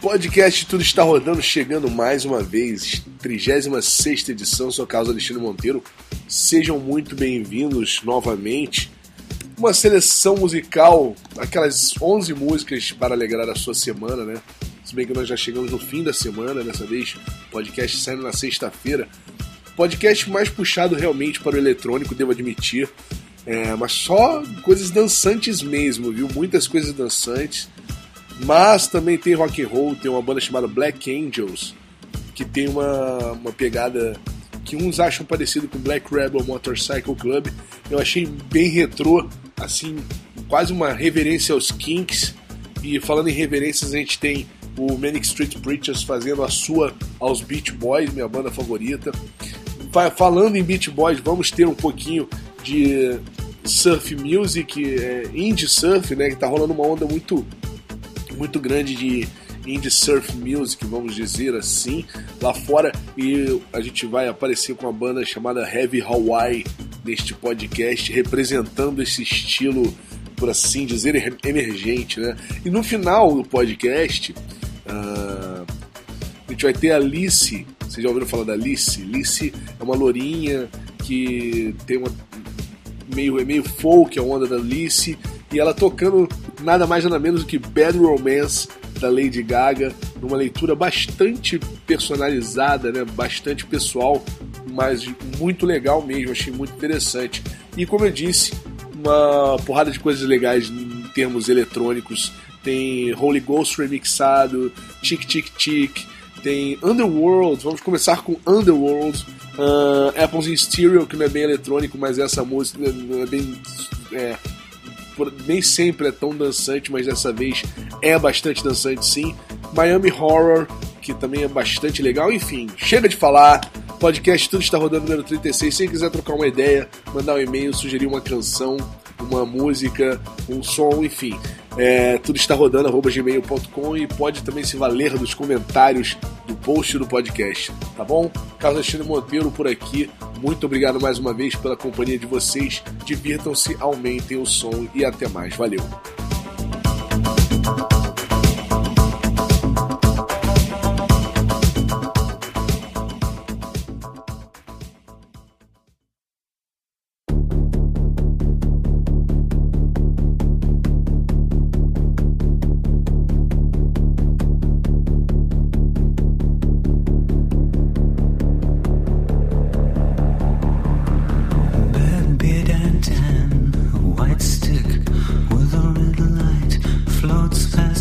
Podcast Tudo Está Rodando, chegando mais uma vez, 36ª edição, sou Carlos Alexandre Monteiro. Sejam muito bem-vindos novamente. Uma seleção musical, aquelas 11 músicas para alegrar a sua semana, né? Se bem que nós já chegamos no fim da semana, dessa vez, podcast saindo na sexta-feira. Podcast mais puxado realmente para o eletrônico, devo admitir. Mas só coisas dançantes mesmo, viu? Muitas coisas dançantes. Mas também tem rock and roll, tem uma banda chamada Black Angels, que tem uma pegada que uns acham parecido com Black Rebel Motorcycle Club. Eu achei bem retrô, assim, quase uma reverência aos Kinks. E falando em reverências, a gente tem o Manic Street Preachers fazendo a sua aos Beach Boys, minha banda favorita. Falando em Beach Boys, vamos ter um pouquinho de surf music, indie surf, né, que tá rolando uma onda muito grande de indie surf music, vamos dizer assim, lá fora, e a gente vai aparecer com uma banda chamada Heavy Hawaii neste podcast, representando esse estilo, por assim dizer, emergente, né? E no final do podcast, a gente vai ter a Alice. Vocês já ouviram falar da Alice? Alice é uma lourinha que tem uma meio folk, a onda da Alice, e ela tocando nada mais nada menos do que Bad Romance da Lady Gaga, numa leitura bastante personalizada, né? Bastante pessoal, mas muito legal mesmo, achei muito interessante. E como eu disse, uma porrada de coisas legais em termos eletrônicos. Tem Holy Ghost remixado, Tic Tic Tic, tem Underworld, vamos começar com Underworld, Apples in Stereo, que não é bem eletrônico, mas essa música é bem... nem sempre é tão dançante, mas dessa vez é bastante dançante sim. Miami Horror, que também é bastante legal. Enfim, chega de falar. Podcast Tudo Está Rodando, número 36. Se quiser trocar uma ideia, mandar um e-mail, sugerir uma canção, uma música, um som, enfim, tudo está rodando @gmail.com, e pode também se valer dos comentários do post do podcast, tá bom? Carlos Alexandre Monteiro por aqui. Muito obrigado mais uma vez pela companhia de vocês. Divirtam-se, aumentem o som e até mais. Valeu! White stick with a little light floats past.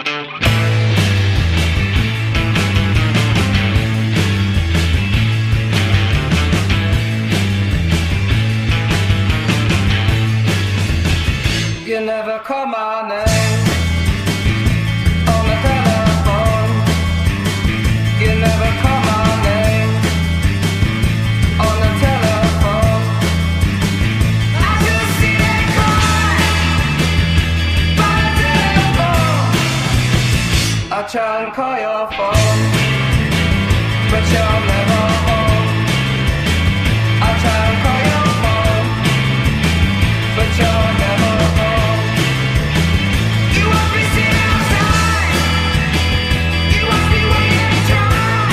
You never call my name on the telephone. You never call my name on the telephone. I just see it cry by the telephone. I try and call your phone, but you're never home. I try and call your phone, but you're never home. You must be sitting outside. You must be waiting to try.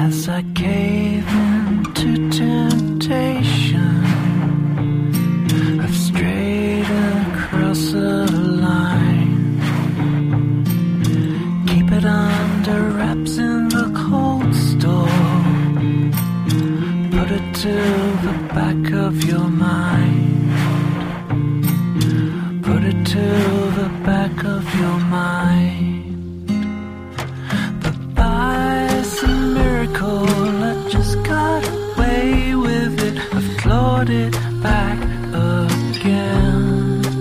As I cave into temptation, I've strayed across the line. Keep it under wraps in the cold store. Put it to the back of your mind. Put it to the back of your mind. But by some miracle, I just got away with it. I've clawed it back again.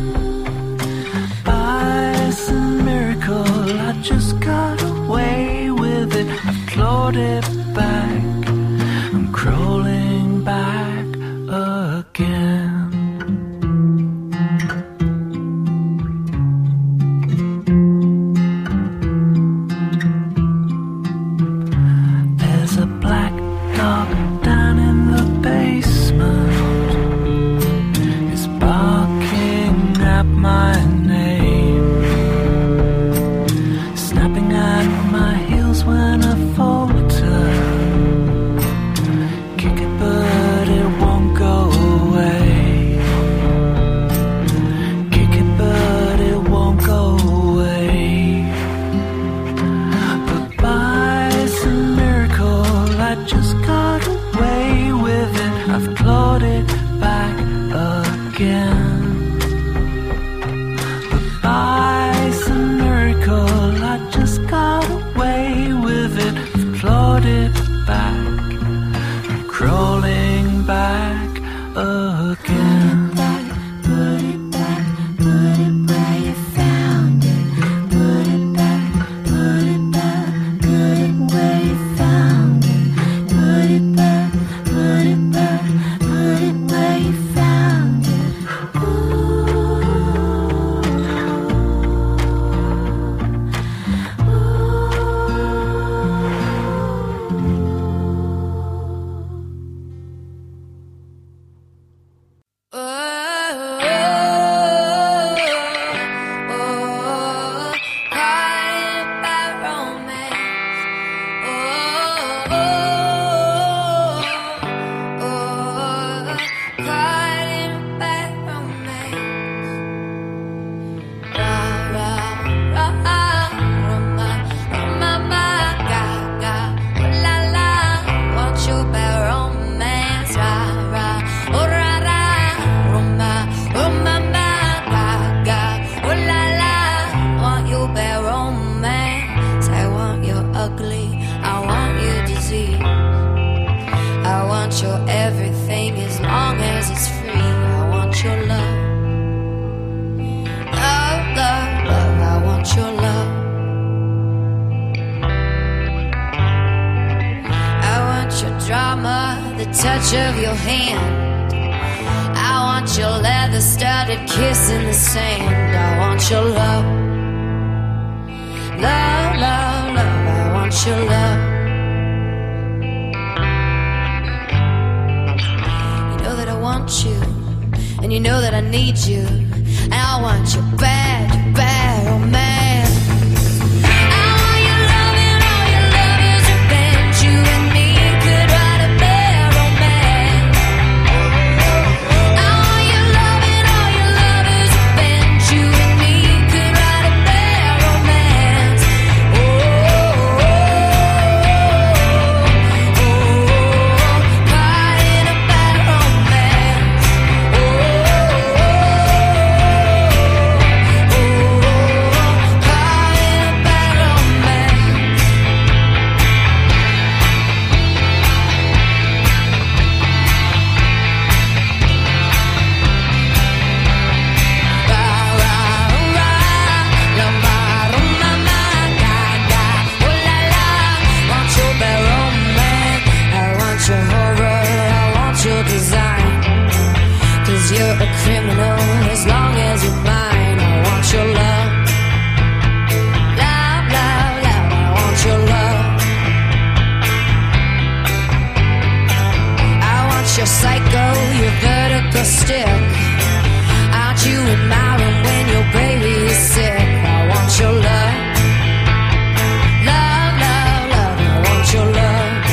By some miracle, I just got away with it. I've clawed it back. I'm crawling back again. There's a black dog down in the basement. It's barking at my name, snapping at my heels when I falter. Kick it but it won't go away. Kick it but it won't go away. But by some miracle, I just got away with it. I've clawed it back again. But by some miracle, I just got away with it. I've clawed it back. I'm crawling back again. Put it back, put it where you found it. Put it back, put it back, put it where you found it. Put it back, put it back, put it where you found it. Everything as long as it's free. I want your love, love, love, love. I want your love. I want your drama, the touch of your hand. I want your leather-studded kiss in the sand. I want your love, love, love, love. I want your love. I want you, and you know that I need you, and I want you bad, bad romance. I want your love, and all your love is revenge. You and me could write a bad romance. I want your love, and all your love is revenge. You and me could write a bad romance. Oh, oh, oh, oh, caught in a bad romance. Oh, oh, your love.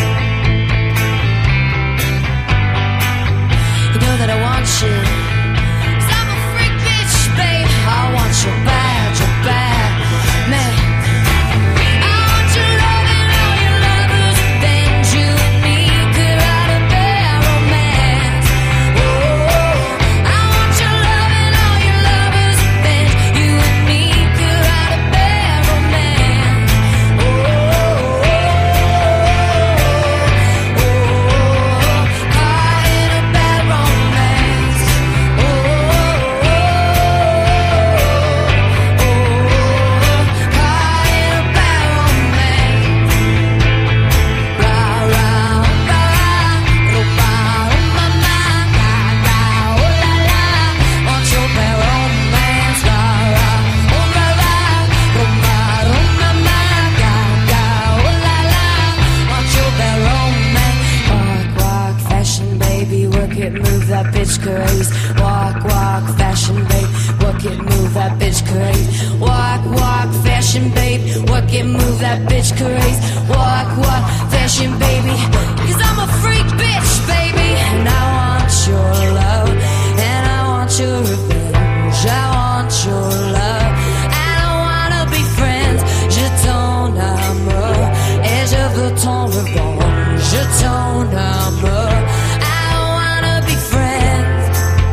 craze. Walk, walk, fashion babe, work it, move that bitch craze. Walk, walk, fashion babe, work it, move that bitch craze. Walk, walk, fashion baby, 'cause I'm a freak bitch, baby. And I want your love, and I want your revenge. I want your love, and I wanna be friends. Je ton amour, et je veux ton revanche. Je ton amour, I wanna be friends.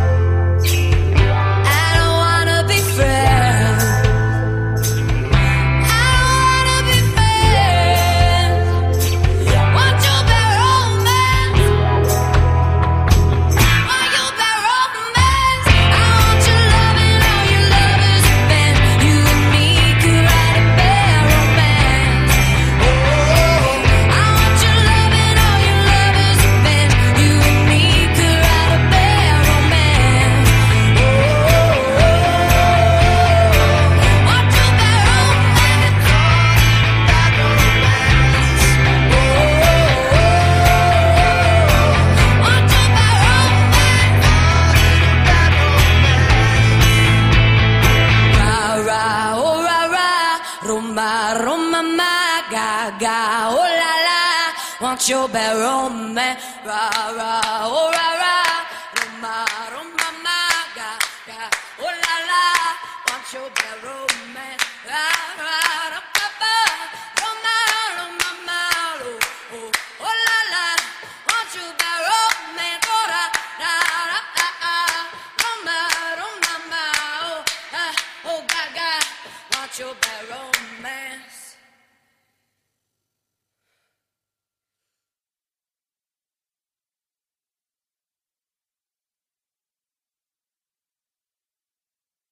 I don't wanna be friends. I wanna be friends. Want you be romance? Want you be romance? I want your love and all your lovers been. You and me could write a bad romance. Oh, I want your love and all your lovers been. You and me could write a bad romance. Oh, want you be romance? Bad romance. Oh, want you be romance? Bad romance. Ra ra, oh ra ra, Roma Roma ma ga ga, oh la la. Want your bad romance? Ra ra, oh ra ra, Roma Roma ma ga ga, oh la la. Want your bad romance? Ra ra, ra pa pa, Roma Roma ma lo, oh oh la la. Want your bad romance? Oh ra ra ra ah, Roma Roma ma oh ah, oh ga ga. Want your bad romance?